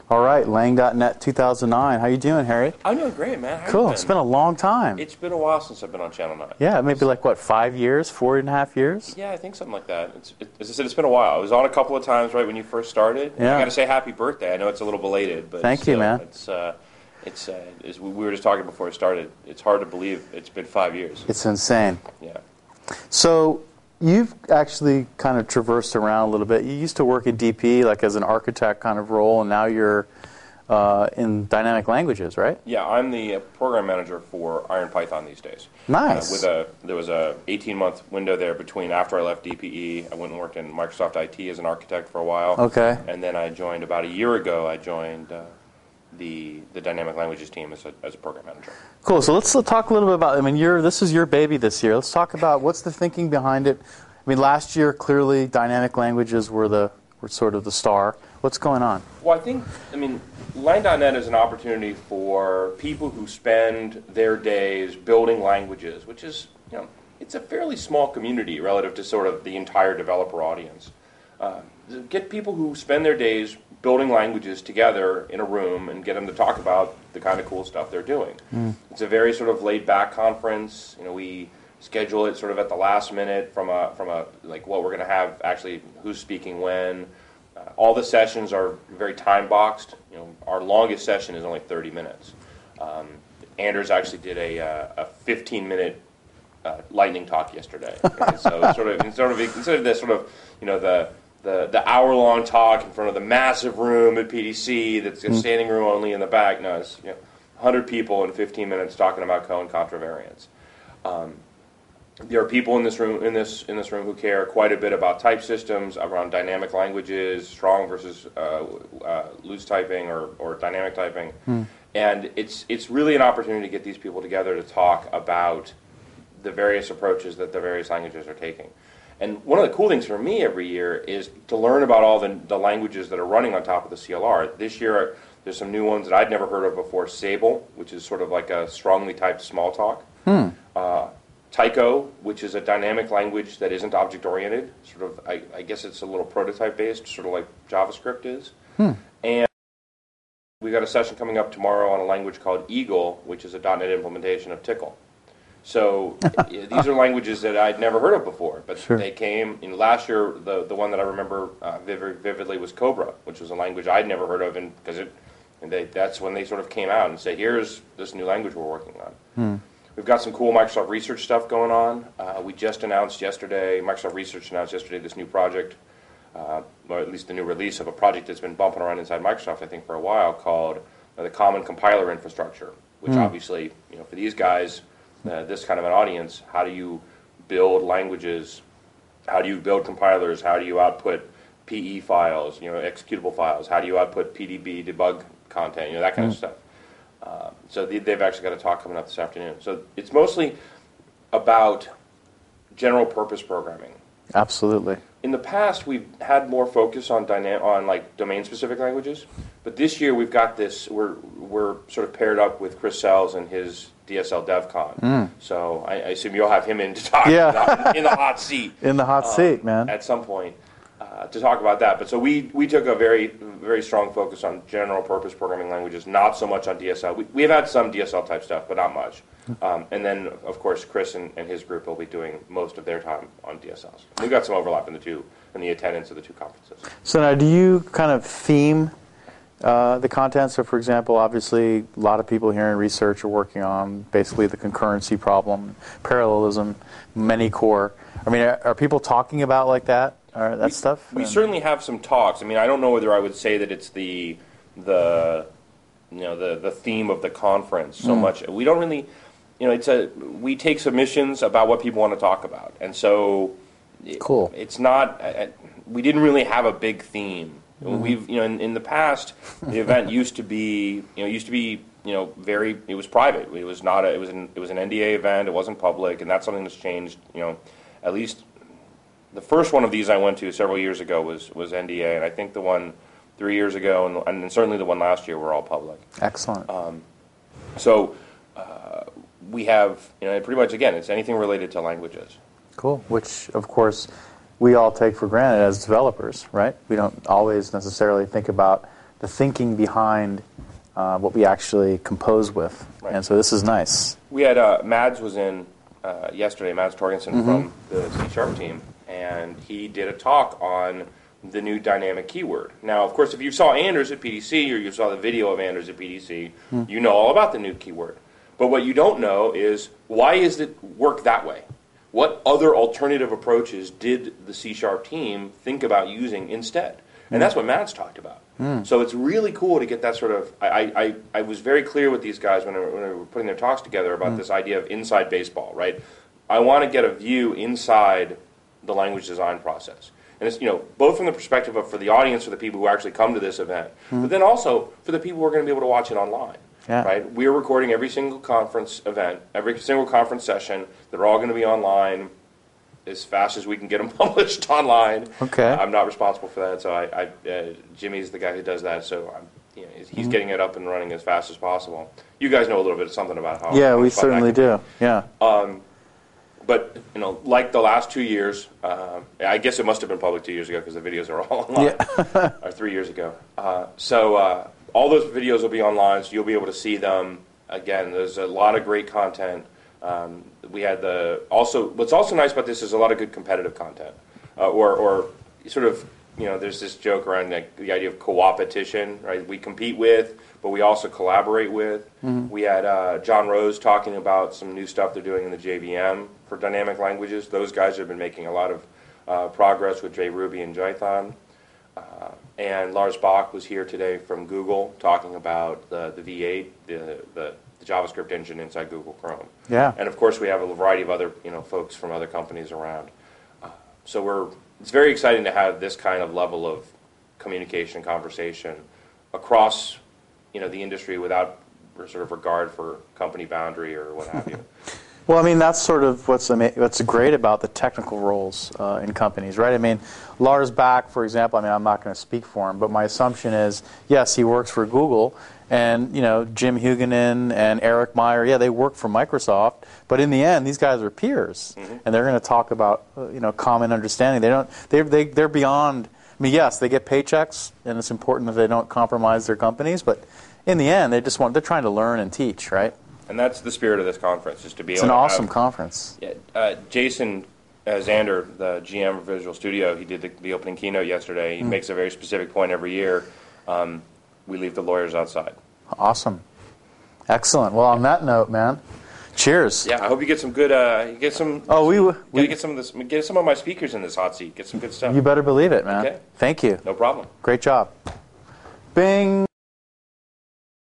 All right, Lang.net 2009. How you doing, Harry? I'm doing great, man. How Cool. you been? It's been a long time. It's been a while since I've been on Channel 9. Yeah, maybe like, what, 5 years, 4.5 years? Yeah, I think something like that. As I said, it's been a while. I was on a couple of times right when you first started. Yeah. I got to say happy birthday. I know it's a little belated, but Thank you, man. As we were just talking before it started, it's hard to believe it's been 5 years. It's insane. Yeah. So you've actually kind of traversed around a little bit. You used to work at DP like as an architect kind of role, and now you're in dynamic languages, right? Yeah, I'm the program manager for IronPython these days. Nice. There was a 18-month window there between after I left DPE. I went and worked in Microsoft IT as an architect for a while. Okay. And then I joined about a year ago. I joined the dynamic languages team as a program manager. Cool. So let's talk a little bit about. I mean, this is your baby this year. Let's talk about what's the thinking behind it. I mean, last year clearly dynamic languages were sort of the star. What's going on? Well, I mean, Lang.net is an opportunity for people who spend their days building languages, which is, it's a fairly small community relative to sort of the entire developer audience. Get people who spend their days building languages together in a room and get them to talk about the kind of cool stuff they're doing. It's a very sort of laid-back conference. We schedule it sort of at the last minute from a like what we're going to have, actually who's speaking when. All the sessions are very time boxed. Our longest session is only 30 minutes. Anders actually did a 15-minute lightning talk yesterday. Right? So instead of this sort of the hour-long talk in front of the massive room at PDC that's a standing room only in the back. No, it's 100 people in 15 minutes talking about Cohen contravariants. There are people in this room who care quite a bit about type systems, around dynamic languages, strong versus loose typing or dynamic typing, and it's really an opportunity to get these people together to talk about the various approaches that the various languages are taking. And one of the cool things for me every year is to learn about all the languages that are running on top of the CLR. This year, there's some new ones that I'd never heard of before. Sable, which is sort of like a strongly typed small talk. Tycho, which is a dynamic language that isn't object-oriented. Sort of, I guess it's a little prototype-based, sort of like JavaScript is. And we got a session coming up tomorrow on a language called Eagle, which is a .NET implementation of Tickle. So these are languages that I'd never heard of before, but they came in last year. The one that I remember vividly was Cobra, which was a language I'd never heard of, that's when they sort of came out and said, "Here's this new language we're working on." We've got some cool Microsoft Research stuff going on. Microsoft Research announced yesterday this new project, or at least the new release of a project that's been bumping around inside Microsoft, I think, for a while, called the Common Compiler Infrastructure, which obviously, for these guys, this kind of an audience, how do you build languages? How do you build compilers? How do you output PE files, executable files? How do you output PDB debug content, that kind of stuff? So they've actually got a talk coming up this afternoon. So it's mostly about general purpose programming. Absolutely. In the past, we've had more focus on like domain-specific languages, but this year we've got this. We're sort of paired up with Chris Sells and his DSL DevCon. So I assume you'll have him in to talk in the hot seat. In the hot seat, man. At some point. To talk about that. But so we took a very, very strong focus on general purpose programming languages, not so much on DSL. We've had some DSL type stuff, but not much. And then, of course, Chris and his group will be doing most of their time on DSLs. We've got some overlap in the attendance of the two conferences. So now, do you kind of theme the content? So, for example, obviously, a lot of people here in research are working on basically the concurrency problem, parallelism, many core. I mean, are people talking about like that? That stuff? We certainly have some talks. I mean, I don't know whether I would say that it's the theme of the conference so much. We don't really, we take submissions about what people want to talk about, and so cool. It's not. We didn't really have a big theme. We've in the past the event used to be very. It was private. It was not. It was an NDA event. It wasn't public, and that's something that's changed. At least. The first one of these I went to several years ago was NDA, and I think the one 3 years ago and certainly the one last year were all public. Excellent. So we have, pretty much, again, it's anything related to languages. Cool, which, of course, we all take for granted as developers, right? We don't always necessarily think about the thinking behind what we actually compose with. Right. And so this is nice. We had Mads was in yesterday, Mads Torgensen from the C# team, and he did a talk on the new dynamic keyword. Now, of course, if you saw Anders at PDC or you saw the video of Anders at PDC, you know all about the new keyword. But what you don't know is, why does it work that way? What other alternative approaches did the C# team think about using instead? And that's what Mads talked about. So it's really cool to get that sort of... I was very clear with these guys when we were putting their talks together about this idea of inside baseball, right? I want to get a view inside the language design process. And it's, both from the perspective of for the audience, for the people who actually come to this event, but then also for the people who are going to be able to watch it online. Yeah. Right? We're recording every single conference event, every single conference session. They're all going to be online as fast as we can get them published online. Okay. I'm not responsible for that, so Jimmy's the guy who does that. So he's getting it up and running as fast as possible. You guys know a little bit something about how. Yeah, we certainly do. Yeah. But like the last 2 years, I guess it must have been public 2 years ago because the videos are all online, or 3 years ago. So all those videos will be online, so you'll be able to see them. Again, there's a lot of great content. We had what's also nice about this is a lot of good competitive content, or sort of, there's this joke around the idea of co-opetition, right? We compete with, but we also collaborate with. We had John Rose talking about some new stuff they're doing in the JVM for dynamic languages. Those guys have been making a lot of progress with JRuby and Jython. And Lars Bach was here today from Google talking about the V8, the JavaScript engine inside Google Chrome. Yeah. And of course we have a variety of other folks from other companies around. So it's very exciting to have this kind of level of communication, conversation across the industry without sort of regard for company boundary or what have you. Well, I mean, that's sort of what's great about the technical roles in companies, right? I mean, Lars Bach, for example, I'm not going to speak for him, but my assumption is, yes, he works for Google, and, Jim Huguenin and Eric Meyer, yeah, they work for Microsoft, but in the end, these guys are peers, and they're going to talk about, common understanding. They're beyond, I mean, yes, they get paychecks, and it's important that they don't compromise their companies, but in the end, they're trying to learn and teach, right? And that's the spirit of this conference, is to be able to have... It's an awesome have, conference. Yeah, Jason Zander, the GM of Visual Studio, he did the opening keynote yesterday. He makes a very specific point every year. We leave the lawyers outside. Awesome. Excellent. Well, on that note, man, cheers. Yeah, I hope you get some good. Get some of this. Get some of my speakers in this hot seat. Get some good stuff. You better believe it, man. Okay. Thank you. No problem. Great job. Bing.